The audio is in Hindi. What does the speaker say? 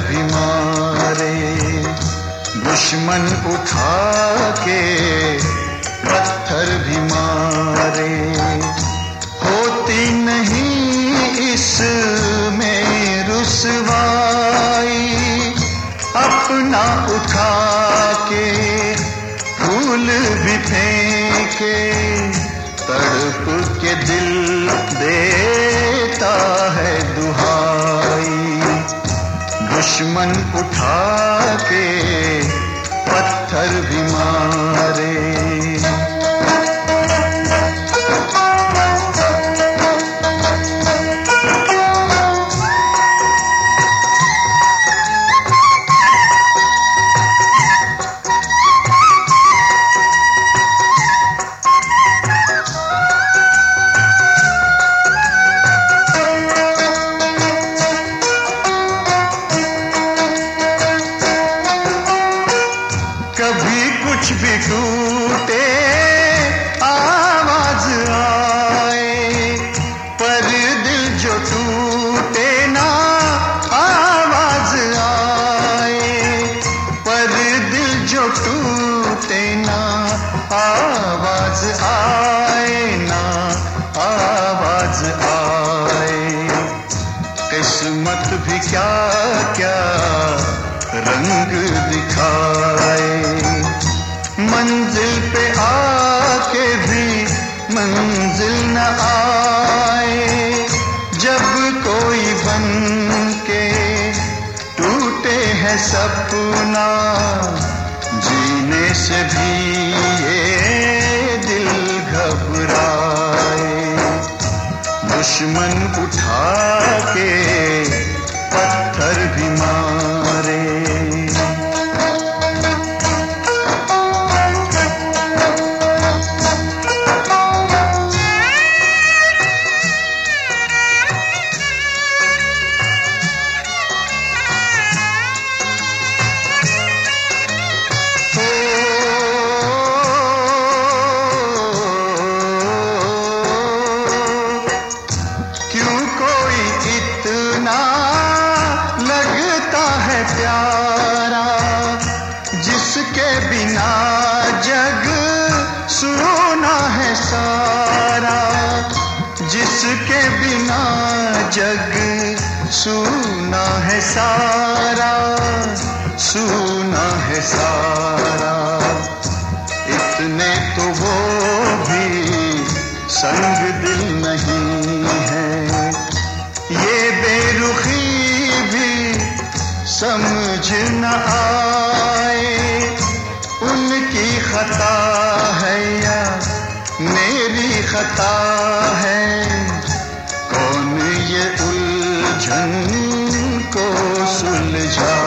भी मारे, दुश्मन उठा के पत्थर भी मारे, होती नहीं इसमें रुसवाई, अपना उठा के फूल भी फेंके, तड़प के दिल देता है दुहाई, दुश्मन उठा के पत्थर भी मारे। कभी कुछ भी टूटे आवाज आए, पर दिल जो टूटे ना आवाज आए, पर दिल जो टूटे ना आवाज आए, ना आवाज आए। किस्मत भी क्या क्या रंग दिखाए, मंजिल पे आके भी मंजिल न आए, जब कोई बन के टूटे है सपना, जीने से भी ये दिल घबराए, दुश्मन उठा के पत्थर भी मारे। प्यारा जिसके बिना जग सुना है सारा, जिसके बिना जग सुना है सारा, सुना है सारा। इतने तो वो भी संग दिल नहीं है, ये बेरुखी भी समझ न आए, उनकी खता है या मेरी खता है, कौन ये उलझन को सुलझाए।